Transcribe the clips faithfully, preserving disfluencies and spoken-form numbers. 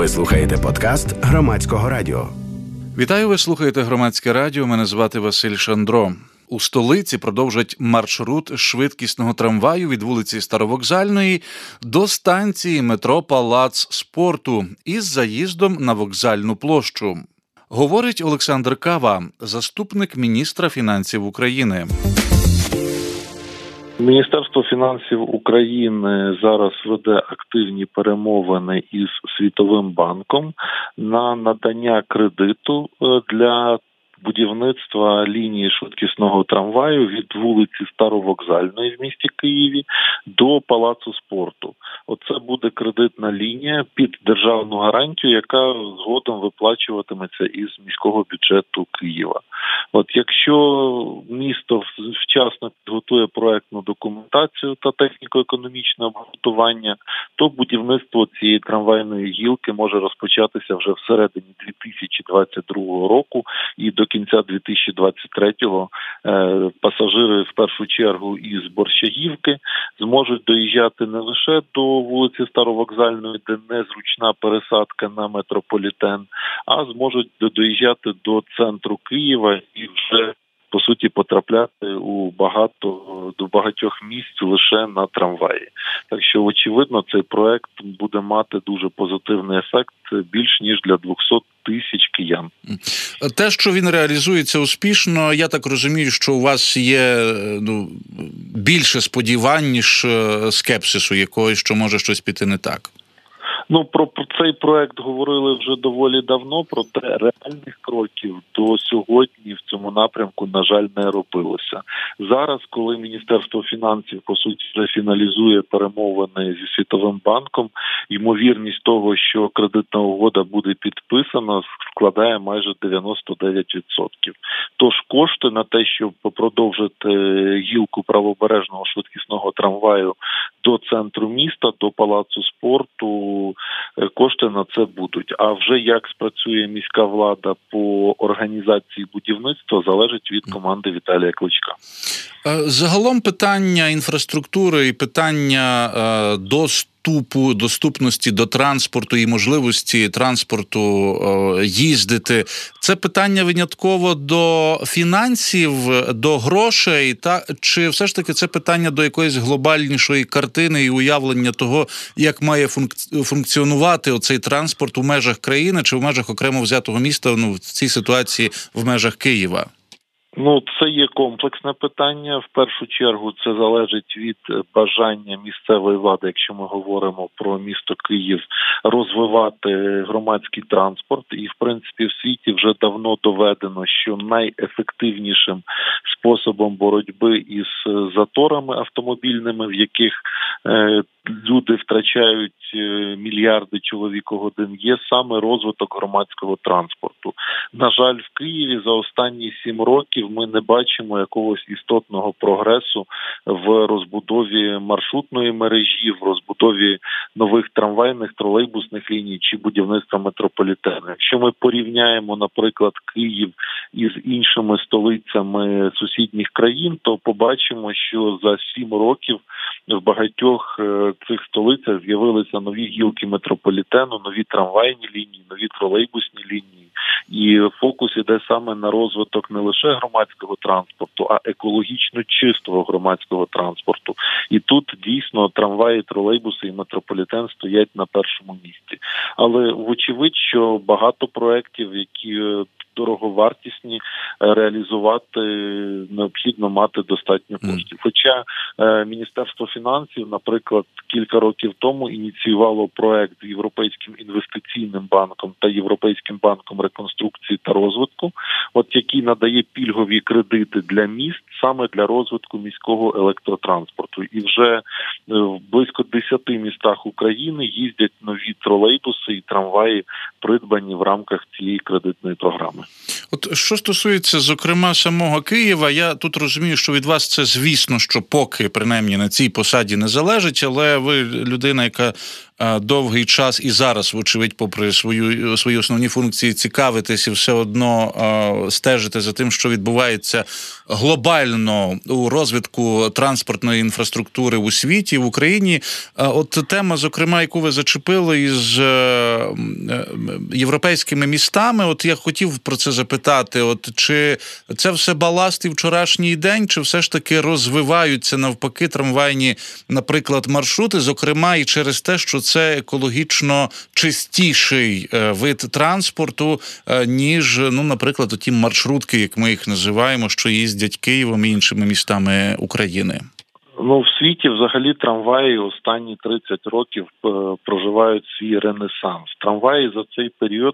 Ви слухаєте подкаст Громадського радіо. Вітаю, ви слухаєте Громадське радіо. Мене звати Василь Шандро. У столиці продовжать маршрут швидкісного трамваю від вулиці Старовокзальної до станції метро Палац спорту із заїздом на Вокзальну площу. Говорить Олександр Кава, заступник міністра фінансів України. Міністерство фінансів України зараз веде активні перемовини із Світовим банком на надання кредиту для будівництва лінії швидкісного трамваю від вулиці Старовокзальної в місті Києві до Палацу спорту. Оце буде кредитна лінія під державну гарантію, яка згодом виплачуватиметься із міського бюджету Києва. От якщо місто вчасно підготує проектну документацію та техніко-економічне обґрунтування, то будівництво цієї трамвайної гілки може розпочатися вже всередині дві тисячі двадцять другого року, і до кінця дві тисячі двадцять третього е, пасажири в першу чергу із Борщагівки зможуть доїжджати не лише до вулиці Старовокзальної, де незручна пересадка на метрополітен, а зможуть доїжджати до центру Києва і вже, по суті, потрапляти у багато, до багатьох місць лише на трамваї. Так що, очевидно, цей проект буде мати дуже позитивний ефект більш ніж для двісті тисяч киян. Те, що він реалізується успішно, я так розумію, що у вас є ну, більше сподівань, ніж скепсису якогось, що може щось піти не так. Ну, про, про цей проект говорили вже доволі давно, проте реальних кроків до сьогодні в цьому напрямку, на жаль, не робилося. Зараз, коли Міністерство фінансів, по суті, вже фіналізує перемовини зі Світовим банком, ймовірність того, що кредитна угода буде підписана, складає майже дев'яносто дев'ять відсотків. Тож кошти на те, щоб продовжити гілку правобережного швидкісного трамваю до центру міста, до Палацу спорту, кошти на це будуть. А вже як спрацює міська влада по організації будівництва, залежить від команди Віталія Кличка. Загалом питання інфраструктури і питання доступу, доступності до транспорту і можливості транспорту їздити – це питання винятково до фінансів, до грошей, та чи все ж таки це питання до якоїсь глобальнішої картини і уявлення того, як має функціонувати оцей транспорт у межах країни чи в межах окремо взятого міста, ну, в цій ситуації в межах Києва? Ну, це є комплексне питання. В першу чергу це залежить від бажання місцевої влади, якщо ми говоримо про місто Київ, розвивати громадський транспорт. І, в принципі, в світі вже давно доведено, що найефективнішим способом боротьби із заторами автомобільними, в яких е, люди втрачають мільярди чоловікогодин, є саме розвиток громадського транспорту. На жаль, в Києві за останні сім років ми не бачимо якогось істотного прогресу в розбудові маршрутної мережі, в розбудові нових трамвайних, тролейбусних ліній чи будівництва метрополітену. Якщо ми порівняємо, наприклад, Київ із іншими столицями сусідніх країн, то побачимо, що за сім років в багатьох цих столицях з'явилися нові гілки метрополітену, нові трамвайні лінії, нові тролейбусні лінії. І фокус іде саме на розвиток не лише громадського транспорту, а екологічно чистого громадського транспорту. І тут дійсно трамваї, тролейбуси і метрополітен стоять на першому місці. Але вочевидь, що багато проєктів, які дороговартісні, реалізувати необхідно мати достатньо коштів. Хоча е, Міністерство фінансів, наприклад, кілька років тому ініціювало проект з Європейським інвестиційним банком та Європейським банком реконструкції та розвитку, от який надає пільгові кредити для міст саме для розвитку міського електротранспорту. І вже в близько десяти містах України їздять нові тролейбуси і трамваї, придбані в рамках цієї кредитної програми. От що стосується, зокрема, самого Києва, я тут розумію, що від вас це, звісно, що поки, принаймні, на цій посаді не залежить, але ви людина, яка довгий час і зараз, вочевидь, попри свою, свої основні функції, цікавитесь і все одно стежите за тим, що відбувається глобально у розвитку транспортної інфраструктури у світі, в Україні. От тема, зокрема, яку ви зачепили із європейськими містами, от я хотів про це запитати, от чи це все баласт і вчорашній день, чи все ж таки розвиваються навпаки трамвайні, наприклад, маршрути, зокрема і через те, що це екологічно чистіший вид транспорту, ніж, ну, наприклад, оті маршрутки, як ми їх називаємо, що їздять Києвом і іншими містами України? Ну, в світі взагалі трамваї останні тридцять років проживають свій ренесанс. Трамваї за цей період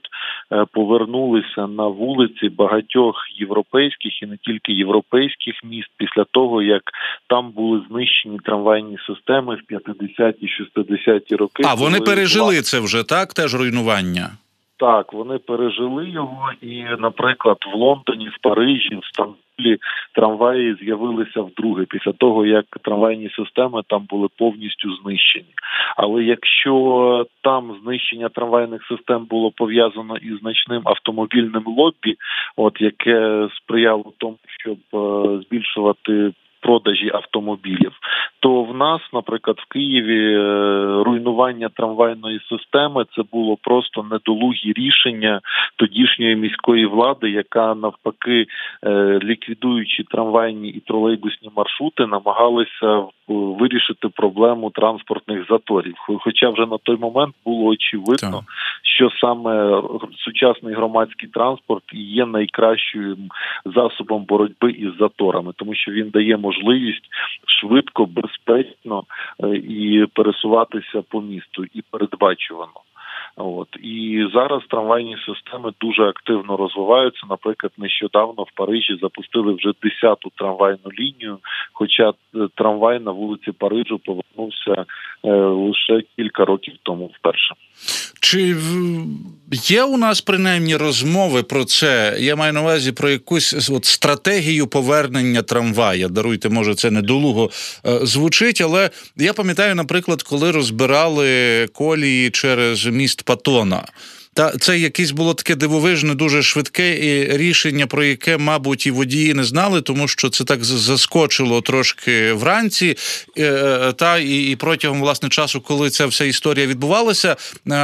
повернулися на вулиці багатьох європейських і не тільки європейських міст після того, як там були знищені трамвайні системи в п'ятдесяті-шістдесяті роки. А, вони пережили це вже, так? Теж руйнування? Так, вони пережили його і, наприклад, в Лондоні, в Парижі, в Стамбулі трамваї з'явилися вдруге, після того, як трамвайні системи там були повністю знищені. Але якщо там знищення трамвайних систем було пов'язано із значним автомобільним лоббі, от яке сприяло тому, щоб е, збільшувати продажі автомобілів, то в нас, наприклад, в Києві руйнування трамвайної системи – це було просто недолугі рішення тодішньої міської влади, яка навпаки, ліквідуючи трамвайні і тролейбусні маршрути, намагалися вирішити проблему транспортних заторів. Хоча вже на той момент було очевидно, так, що саме сучасний громадський транспорт є найкращим засобом боротьби із заторами, тому що він дає можливість швидко, безпечно і пересуватися по місту, і передбачувано. От. І зараз трамвайні системи дуже активно розвиваються. Наприклад, нещодавно в Парижі запустили вже десяту трамвайну лінію, хоча трамвай на вулиці Парижу повернувся е, лише кілька років тому вперше. Чи є у нас принаймні розмови про це? Я маю на увазі про якусь от стратегію повернення трамвая. Даруйте, може, це недолуго звучить, але я пам'ятаю, наприклад, коли розбирали колії через міст Патона. Та це якесь було таке дивовижне, дуже швидке і рішення, про яке, мабуть, і водії не знали, тому що це так заскочило трошки вранці, та і, і протягом, власне, часу, коли ця вся історія відбувалася,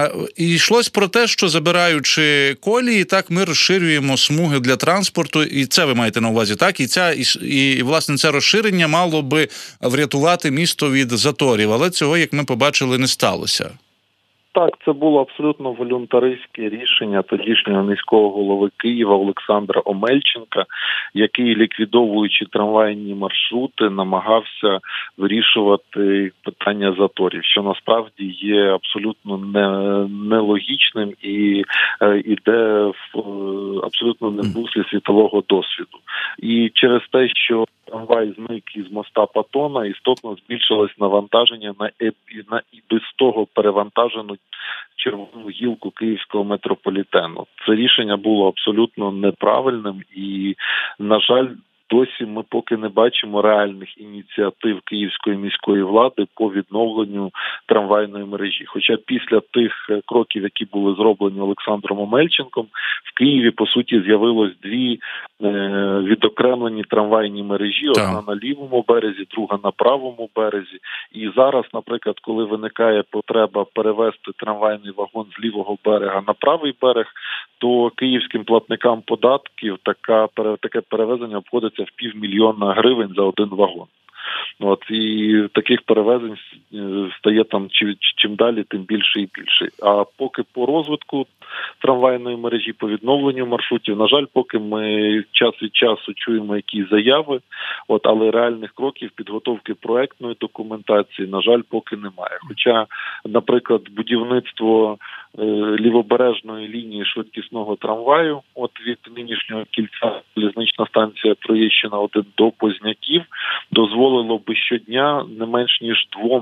і йшлось про те, що забираючи колії, так ми розширюємо смуги для транспорту, і це ви маєте на увазі, так? І ця і, і власне це розширення мало би врятувати місто від заторів, але цього, як ми побачили, не сталося. Так, це було абсолютно волюнтаристське рішення тодішнього міського голови Києва Олександра Омельченка, який, ліквідовуючи трамвайні маршрути, намагався вирішувати питання заторів, що насправді є абсолютно не, нелогічним і е, іде в е, абсолютно не в руслі світового досвіду. І через те, що трамвай зник із моста Патона, істотно збільшилось навантаження на, на і без того перевантажену червону гілку київського метрополітену. Це рішення було абсолютно неправильним і, на жаль, досі ми поки не бачимо реальних ініціатив Київської міської влади по відновленню трамвайної мережі. Хоча після тих кроків, які були зроблені Олександром Омельченком, в Києві, по суті, з'явилось дві е, відокремлені трамвайні мережі. Одна на лівому березі, друга на правому березі. І зараз, наприклад, коли виникає потреба перевести трамвайний вагон з лівого берега на правий берег, то київським платникам податків така, таке перевезення обходиться в півмільйона гривень за один вагон. От, і таких перевезень стає там чим, чим далі, тим більше і більше. А поки по розвитку трамвайної мережі, по відновленню маршрутів, на жаль, поки ми час від часу чуємо якісь заяви, от, але реальних кроків підготовки проектної документації, на жаль, поки немає. Хоча, наприклад, будівництво е, лівобережної лінії швидкісного трамваю, от від нинішнього кільця залізнична станція Троєщина один до Позняків, дозволило би щодня не менш ніж двом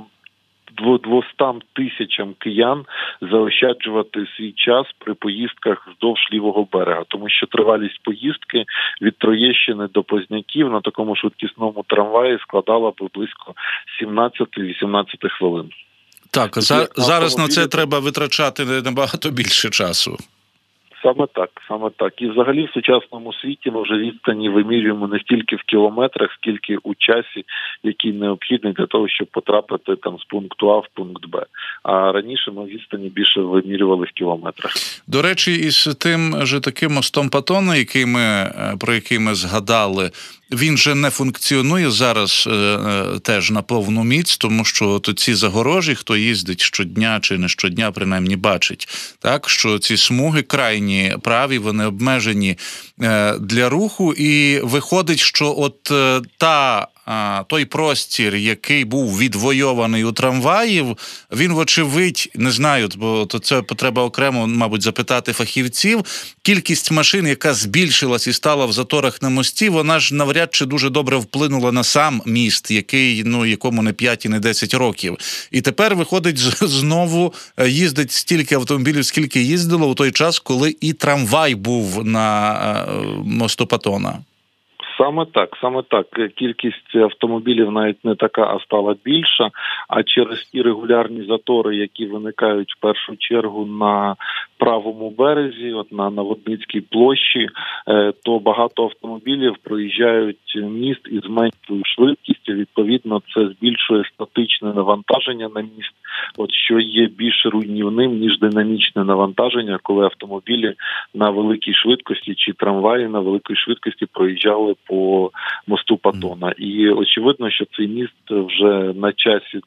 двостам тисячам киян заощаджувати свій час при поїздках вздовж лівого берега, тому що тривалість поїздки від Троєщини до Позняків на такому швидкісному трамваї складала би близько сімнадцять-вісімнадцять хвилин. Так, за, зараз на це треба витрачати набагато більше часу. Саме так, саме так. І взагалі в сучасному світі ми вже відстані вимірюємо не стільки в кілометрах, скільки у часі, який необхідний для того, щоб потрапити там з пункту А в пункт Б. А раніше ми відстані більше вимірювали в кілометрах. До речі, із тим же таким мостом Патона, який ми, про який ми згадали, він же не функціонує зараз е, теж на повну міць, тому що то ці загорожі, хто їздить щодня чи не щодня, принаймні бачить, так, що ці смуги крайні праві, вони обмежені е, для руху, і виходить, що от е, та А, той простір, який був відвойований у трамваїв, він, вочевидь, не знаю, бо то це потреба окремо, мабуть, запитати фахівців, кількість машин, яка збільшилась і стала в заторах на мості, вона ж навряд чи дуже добре вплинула на сам міст, який, ну, якому не п'ять і не десять років. І тепер, виходить, знову їздить стільки автомобілів, скільки їздило у той час, коли і трамвай був на мосту Патона. Саме так, саме так. Кількість автомобілів навіть не така, а стала більша. А через ті регулярні затори, які виникають в першу чергу на правому березі, от на Наводницькій площі, то багато автомобілів проїжджають міст із меншою швидкістю. Відповідно, це збільшує статичне навантаження на міст, от що є більш руйнівним, ніж динамічне навантаження, коли автомобілі на великій швидкості чи трамваї на великій швидкості проїжджали по мосту Патона. І очевидно, що цей міст вже на часі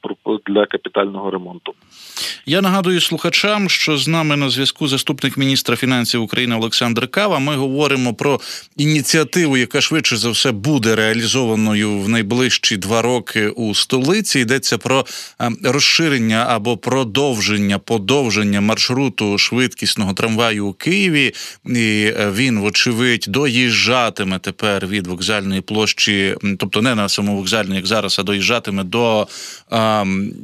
для капітального ремонту. Я нагадую слухачам, що з нами на зв'язку заступник міністра фінансів України Олександр Кава. Ми говоримо про ініціативу, яка швидше за все буде реалізованою в найближчі два роки у столиці. Йдеться про розширення або продовження, подовження маршруту швидкісного трамваю у Києві. І він, вочевидь, доїжджатиме тепер від вокзальної площі, тобто не на самовокзальній, як зараз, а доїжджатиме до а,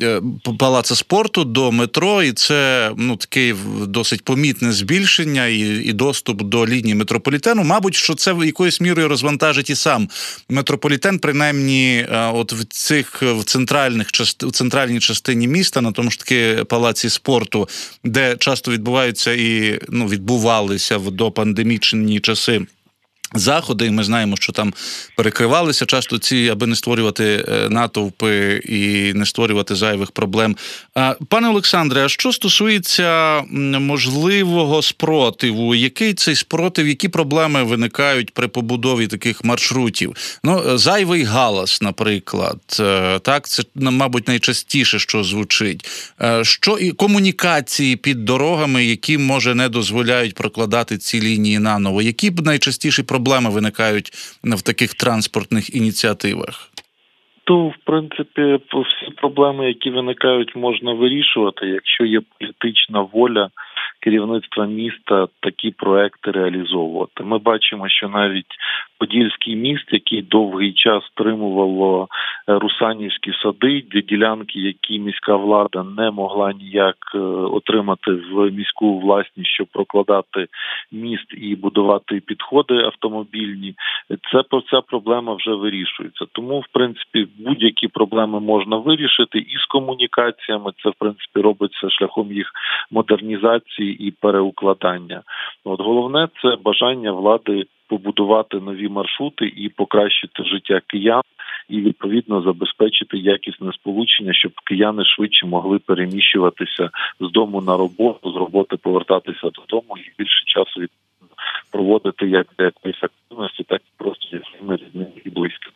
Палацу спорту, до метро, і це, ну, таке досить помітне збільшення і, і доступ до лінії метрополітену. Мабуть, що це якоюсь мірою розвантажить і сам метрополітен, принаймні от в цих в центральних част, в центральній частині міста, на тому ж таки Палаці спорту, де часто відбуваються і, ну, відбувалися в допандемічні часи заходи, і ми знаємо, що там перекривалися часто ці, аби не створювати натовпи і не створювати зайвих проблем. Пане Олександре, а що стосується можливого спротиву, який цей спротив, які проблеми виникають при побудові таких маршрутів? Ну, зайвий галас, наприклад, так, це, мабуть, найчастіше, що звучить. Що і комунікації під дорогами, які, може, не дозволяють прокладати ці лінії наново. Які б найчастіші проблеми проблеми виникають в таких транспортних ініціативах? То, в принципі, всі проблеми, які виникають, можна вирішувати, якщо є політична воля керівництва міста такі проекти реалізовувати. Ми бачимо, що навіть Подільський міст, який довгий час стримувало Русанівські сади, де ділянки, які міська влада не могла ніяк отримати в міську власність, щоб прокладати міст і будувати підходи автомобільні, це, ця проблема вже вирішується. Тому, в принципі, будь-які проблеми можна вирішити і з комунікаціями, це, в принципі, робиться шляхом їх модернізації і переукладання. От головне – це бажання влади побудувати нові маршрути і покращити життя киян, і, відповідно, забезпечити якісне сполучення, щоб кияни швидше могли переміщуватися з дому на роботу, з роботи повертатися додому і більше часу проводити як для якоїсь активності, так і просто зі своїми рідними і близькими.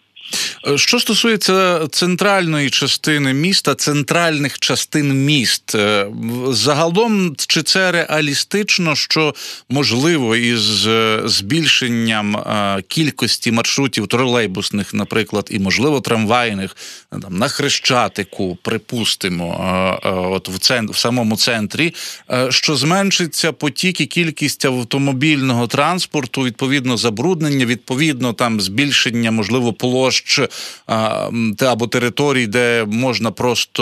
Що стосується центральної частини міста, центральних частин міст, загалом, чи це реалістично, що, можливо, із збільшенням кількості маршрутів тролейбусних, наприклад, і, можливо, трамвайних, там, на Хрещатику, припустимо, от в, центр, в самому центрі, що зменшиться потік і кількість автомобільного транспорту, відповідно, забруднення, відповідно, там, збільшення, можливо, площ або територій, де можна просто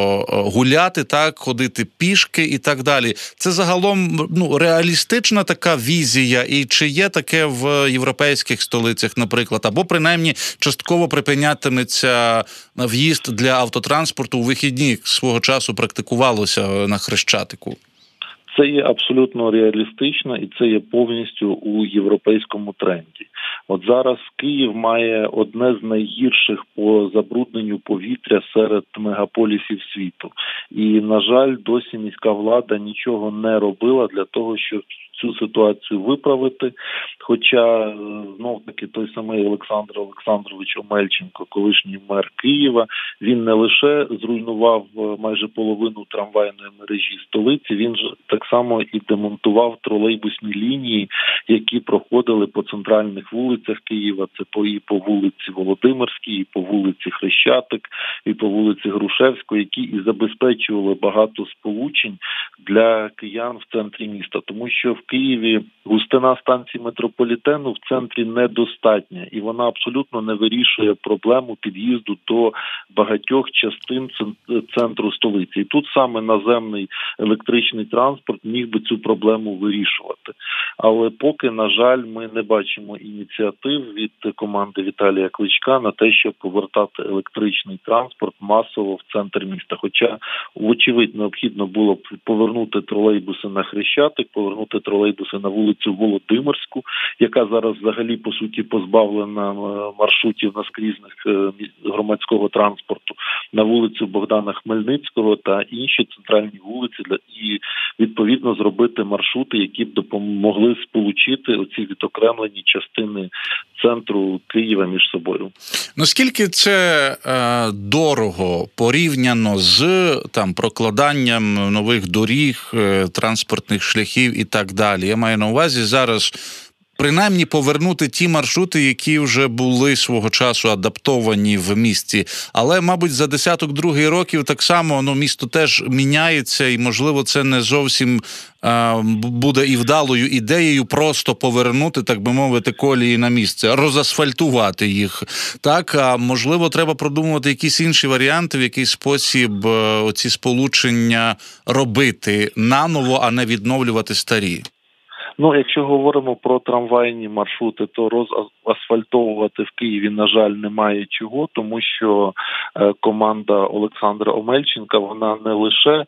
гуляти, так, ходити пішки і так далі. Це загалом, ну, реалістична така візія, і чи є таке в європейських столицях, наприклад, або принаймні частково припинятиметься в'їзд для автотранспорту у вихідні, свого часу практикувалося на Хрещатику? Це є абсолютно реалістично і це є повністю у європейському тренді. От зараз Київ має одне з найгірших по забрудненню повітря серед мегаполісів світу. І, на жаль, досі міська влада нічого не робила для того, щоб цю ситуацію виправити. Хоча, знов-таки, той самий Олександр Олександрович Омельченко, колишній мер Києва, він не лише зруйнував майже половину трамвайної мережі столиці, він ж так само і демонтував тролейбусні лінії, які проходили по центральних вулицях Києва. Це по, і по вулиці Володимирській, і по вулиці Хрещатик, і по вулиці Грушевської, які і забезпечували багато сполучень для киян в центрі міста. Тому що в Києві густина станцій метрополітену в центрі недостатня, і вона абсолютно не вирішує проблему під'їзду до багатьох частин центру столиці. І тут саме наземний електричний транспорт міг би цю проблему вирішувати. Але поки, на жаль, ми не бачимо ініціатив від команди Віталія Кличка на те, щоб повертати електричний транспорт масово в центр міста. Хоча, вочевидь, необхідно було б повернути тролейбуси на Хрещатик, повернути тролейбуси на вулицю Володимирську, яка зараз взагалі, по суті, позбавлена маршрутів наскрізних громадського транспорту, на вулицю Богдана Хмельницького та інші центральні вулиці, і, відповідно, зробити маршрути, які б допомогли сполучити оці відокремлені частини центру Києва між собою. Наскільки це е, дорого порівняно з там прокладанням нових доріг, е, транспортних шляхів і так далі? Я маю на увазі зараз принаймні повернути ті маршрути, які вже були свого часу адаптовані в місті. Але, мабуть, за десяток другий років так само, ну, місто теж міняється, і, можливо, це не зовсім е, буде і вдалою ідеєю просто повернути, так би мовити, колії на місце, розасфальтувати їх. Так, а можливо, треба продумувати якісь інші варіанти, в який спосіб е, оці сполучення робити наново, а не відновлювати старі. Ну, якщо говоримо про трамвайні маршрути, то розасфальтовувати в Києві, на жаль, немає чого, тому що е, команда Олександра Омельченка, вона не лише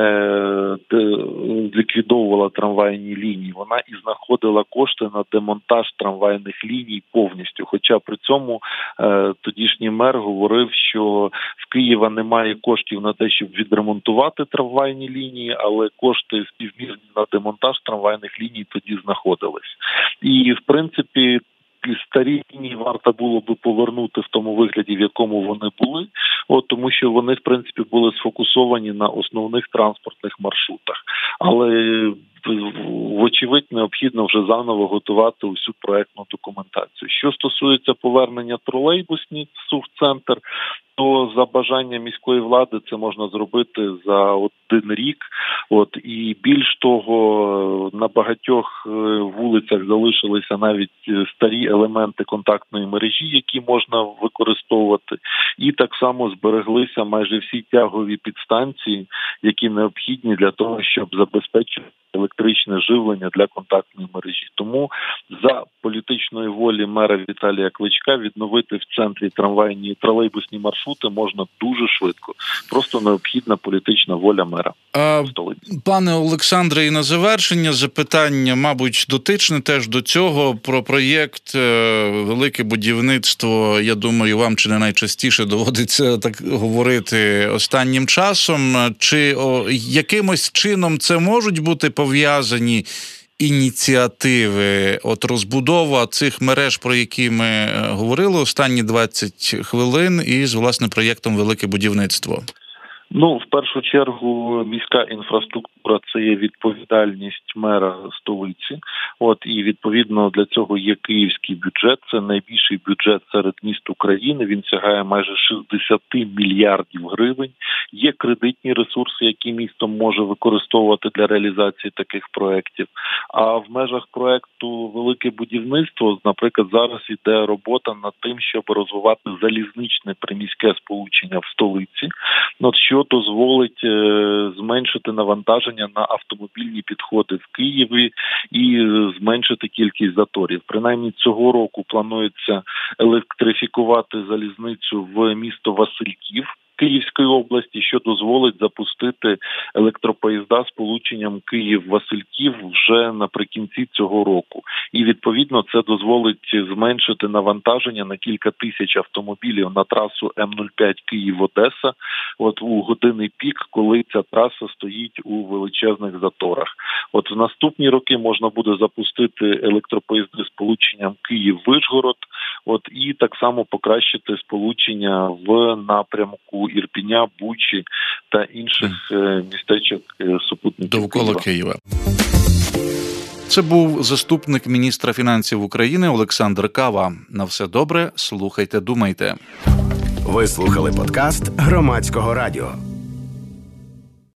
е, ліквідовувала трамвайні лінії, вона і знаходила кошти на демонтаж трамвайних ліній повністю. Хоча при цьому е, тодішній мер говорив, що в Києва немає коштів на те, щоб відремонтувати трамвайні лінії, але кошти співмірні на демонтаж трамвайних ліній тоді знаходились. І, в принципі, старі лінії варто було би повернути в тому вигляді, в якому вони були, от, тому що вони, в принципі, були сфокусовані на основних транспортних маршрутах. Але, вочевидь, необхідно вже заново готувати усю проектну документацію. Що стосується повернення тролейбусів в центр, то за бажанням міської влади це можна зробити за один рік. От, і більш того, на багатьох вулицях залишилися навіть старі елементи контактної мережі, які можна використовувати. І так само збереглися майже всі тягові підстанції, які необхідні для того, щоб забезпечити електричне живлення для контактної мережі. Тому за політичної волі мера Віталія Кличка відновити в центрі трамвайні тролейбусні маршрути можна дуже швидко. Просто необхідна політична воля мера а, столиці. Пане Олександре, і на завершення запитання, мабуть, дотичне теж до цього, про проєкт «Велике будівництво». Я думаю, вам чи не найчастіше доводиться так говорити останнім часом. Чи о, якимось чином це можуть бути пов'язані ініціативи, от розбудова цих мереж, про які ми говорили останні двадцять хвилин, із, власне, проєктом «Велике будівництво»? Ну, в першу чергу, міська інфраструктура інфраструктура – це є відповідальність мера столиці. От, і відповідно для цього є київський бюджет. Це найбільший бюджет серед міст України. Він сягає майже шістдесят мільярдів гривень. Є кредитні ресурси, які місто може використовувати для реалізації таких проєктів. А в межах проєкту «Велике будівництво», наприклад, зараз йде робота над тим, щоб розвивати залізничне приміське сполучення в столиці, от, що дозволить е, зменшити навантаження на автомобільні підходи в Києві і зменшити кількість заторів. Принаймні цього року планується електрифікувати залізницю в місто Васильків Київської області, що дозволить запустити електропоїзда з полученням Київ-Васильків вже наприкінці цього року. І, відповідно, це дозволить зменшити навантаження на кілька тисяч автомобілів на трасу М нуль п'ять Київ-Одеса от у години пік, коли ця траса стоїть у величезних заторах. От в наступні роки можна буде запустити електропоїзди з полученням Київ-Вишгород, от і так само покращити сполучення в напрямку Ірпіня, Бучі та інших е, містечок е, супутників довкола Києва. Києва. Це був заступник міністра фінансів України Олександр Кава. На все добре, слухайте, думайте. Ви слухали подкаст Громадського радіо.